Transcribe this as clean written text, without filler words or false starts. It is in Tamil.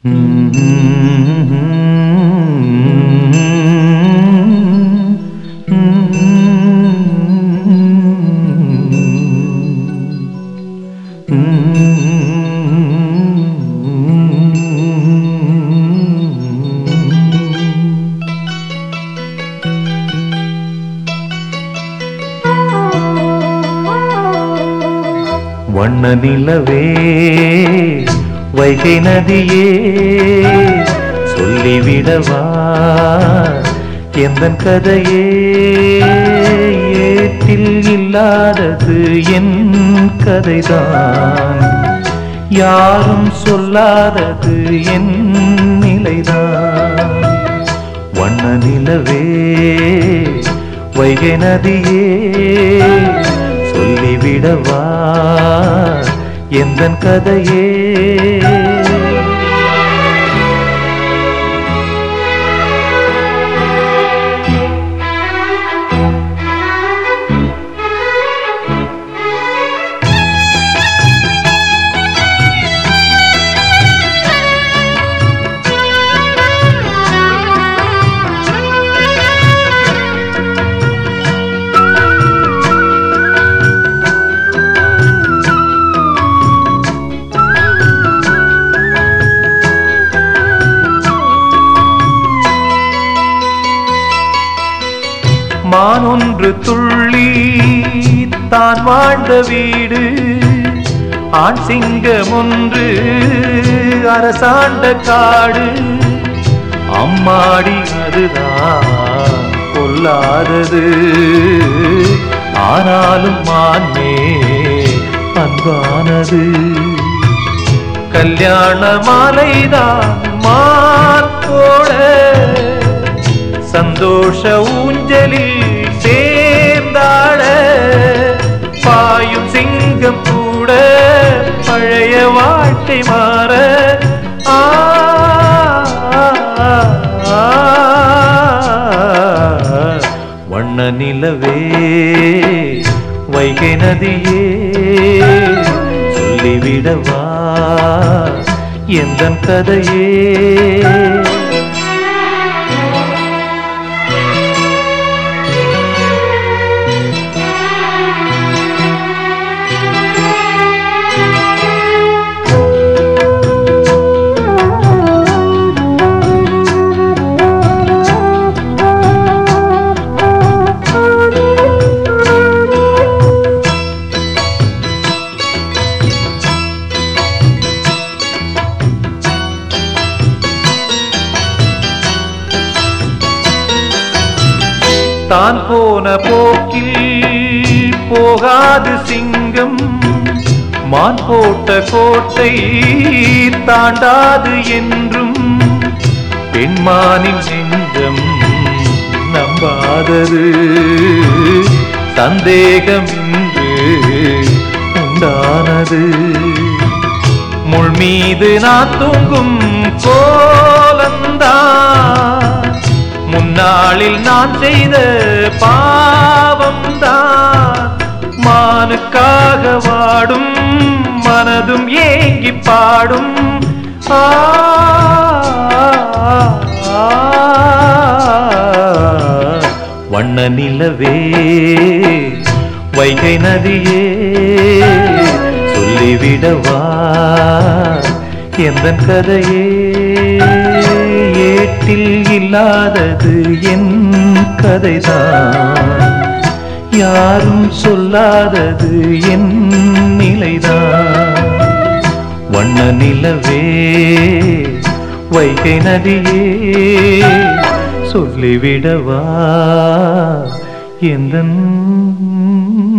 வண்ண நிலவே வைகை நதியே சொல்லிவிடவா எந்தன் கதையே ஏட்டில் இல்லாதது என் கதைதான் யாரும் சொல்லாதது என் நிலைதான் வண்ண நிலவே வைகை நதியே சொல்லிவிடவா எந்தன் கதையே மான் ஒன்று துள்ளி தான் வாழ்ந்த வீடு ஆண் சிங்கம் ஒன்று அரசாண்ட காடு அம்மாடி அதுதான் கொல்லாதது ஆனாலும் மான்மே அன்பானது கல்யாண மாலைதான் மான் போட சந்தோஷ ஊஞ்சலில் சேர்ந்தாட பாயும் சிங்கம் கூட பழைய வாழ்க்கை மாற வண்ண நிலவே வைகை நதியே சொல்லிவிடவா எந்தன் கதையே தான் போன போக்கில் போகாது சிங்கம் மான் போட்ட கோட்டை தாண்டாது என்றும் பெண்மானின் நெஞ்சம் நம்பாதது சந்தேகம் இன்று உண்டானது முள் மீது நான் தூங்கும் கோலந்தான் முன்னாளில் நான் செய்த பாவம்தான் மானுக்காக வாடும் மனதும் ஏங்கி பாடும் வண்ண நிலவே வைகை நதியே சொல்லிவிடவா எந்தன் கதையே ஏட்டில் இல்லாதது என் கதைதான் யாரும் சொல்லாதது என் நிலைதான் வண்ண நிலவே வைகை நதியே சொல்லிவிடவா எந்தன்